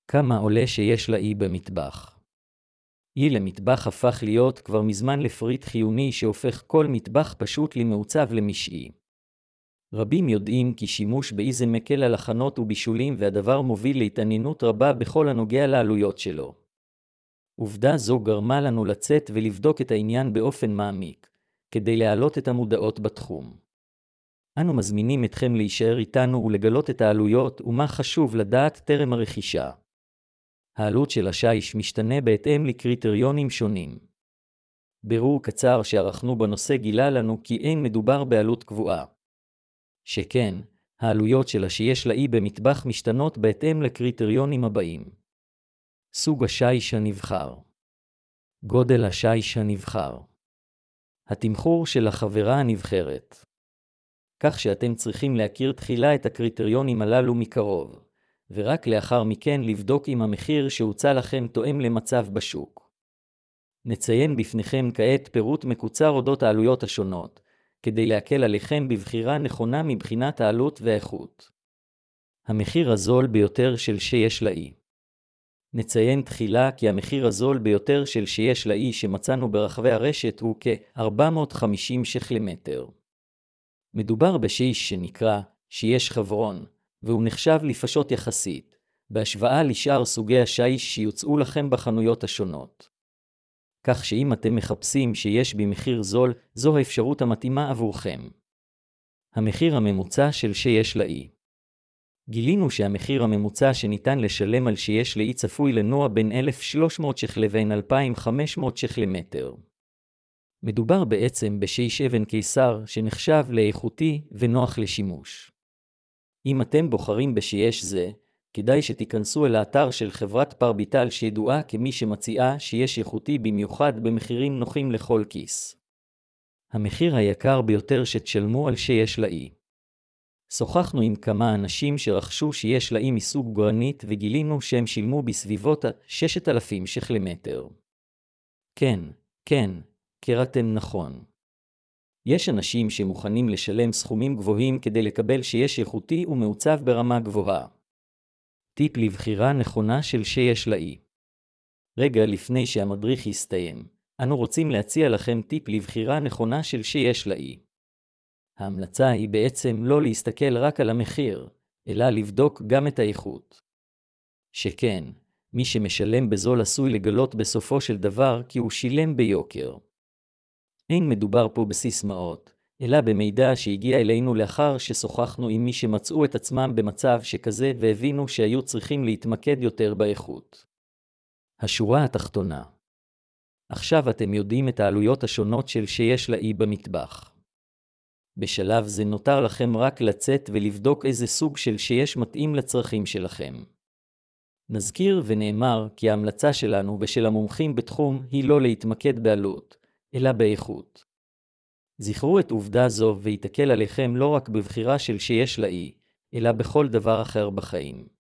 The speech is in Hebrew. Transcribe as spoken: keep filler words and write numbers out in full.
כמה עולה שיש לאי במטבח? אי למטבח הפך להיות כבר מזמן לפריט חיוני שהופך כל מטבח פשוט למעוצב למשעי. רבים יודעים כי שימוש באי זה מקל על הכנות ובישולים והדבר מוביל להתעניינות רבה בכל הנוגע לעלויות שלו. עובדה זו גרמה לנו לצאת ולבדוק את העניין באופן מעמיק, כדי להעלות את המודעות בתחום. אנו מזמינים אתכם להישאר איתנו ולגלות את העלויות ומה חשוב לדעת טרם הרכישה. העלות של השיש משתנה בהתאם לקריטריונים שונים. בירור קצר שערכנו בנושא גילה לנו כי אין מדובר בעלות קבועה. שכן, העלויות של השיש לאי במטבח משתנות בהתאם לקריטריונים הבאים. סוג השיש הנבחר. גודל השיש הנבחר. התמחור של החברה הנבחרת. כך שאתם צריכים להכיר תחילה את הקריטריונים הללו מקרוב, ורק לאחר מכן לבדוק אם המחיר שהוצע לכם תואם למצב בשוק. נציין בפניכם כעת פירוט מקוצר אודות העלויות השונות, כדי להקל עליכם בבחירה נכונה מבחינת העלות והאיכות. המחיר הזול ביותר של שיש לאי. נציין תחילה כי המחיר הזול ביותר של שיש לאי שמצאנו ברחבי הרשת הוא כ-ארבע מאות וחמישים ש"ח למטר. מדובר בשיש שנקרא שיש חברון, והוא נחשב לפשוט יחסית, בהשוואה לשאר סוגי השיש שיוצאו לכם בחנויות השונות. כך שאם אתם מחפשים שיש במחיר זול, זו האפשרות המתאימה עבורכם. המחיר הממוצע של שיש לאי. גילינו שהמחיר הממוצע שניתן לשלם על שיש לאי צפוי לנוע בין אלף ושלוש מאות ש"ח לבין אלפיים וחמש מאות ש"ח למטר. מדובר בעצם בשיש אבן קיסר שנחשב לאיכותי ונוח לשימוש. אם אתם בוחרים בשיש זה, כדאי שתיכנסו אל האתר של חברת פרביטל שידועה כמי שמציעה שיש איכותי במיוחד במחירים נוחים לכל כיס. המחיר היקר ביותר שתשלמו על שיש לאי. שוחחנו עם כמה אנשים שרכשו שיש לאי מסוג גרנית וגילינו שהם שילמו בסביבות ה-ששת אלפים ש"ח למטר. כן, כן, קראתם נכון. יש אנשים שמוכנים לשלם סכומים גבוהים כדי לקבל שיש איכותי ומעוצב ברמה גבוהה. טיפ לבחירה נכונה של שיש לאי. רגע לפני שהמדריך יסתיים, אנו רוצים להציע לכם טיפ לבחירה נכונה של שיש לאי. ההמלצה היא בעצם לא להסתכל רק על המחיר, אלא לבדוק גם את האיכות. שכן, מי שמשלם בזול עשוי לגלות בסופו של דבר כי הוא שילם ביוקר. אין מדובר פה בסיסמאות, אלא במידע שהגיע אלינו לאחר ששוחחנו עם מי שמצאו את עצמם במצב שכזה והבינו שהיו צריכים להתמקד יותר באיכות. השורה התחתונה. עכשיו אתם יודעים את העלויות השונות של שיש לאי במטבח. בשלב זה נותר לכם רק לצאת ולבדוק איזה סוג של שיש מתאים לצרכים שלכם. נזכיר ונאמר כי ההמלצה שלנו ושל המומחים בתחום היא לא להתמקד בעלות, אלא באיכות. זכרו את עובדה זו ויתקל עליכם לא רק בבחירה של שיש לאי, אלא בכל דבר אחר בחיים.